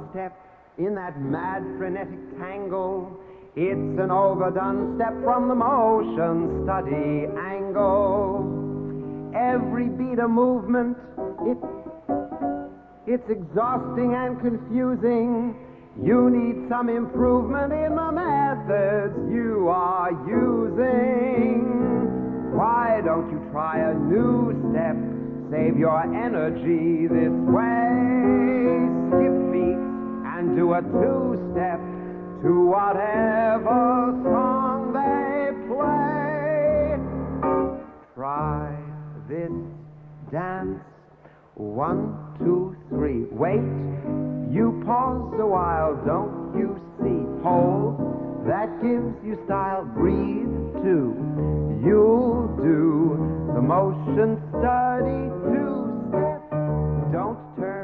step in that mad frenetic tangle. It's an overdone step from the motion study angle. Every beat a movement, it's exhausting and confusing. You need some improvement in the methods you are using. Why don't you try a new step? Save your energy this way. Skip feet and do a two-step to whatever song they play. Try this dance. 1, 2, 3. Wait, you pause a while, don't you see? Hold, that gives you style. Breathe, too. You'll do the motion study two-step. Don't turn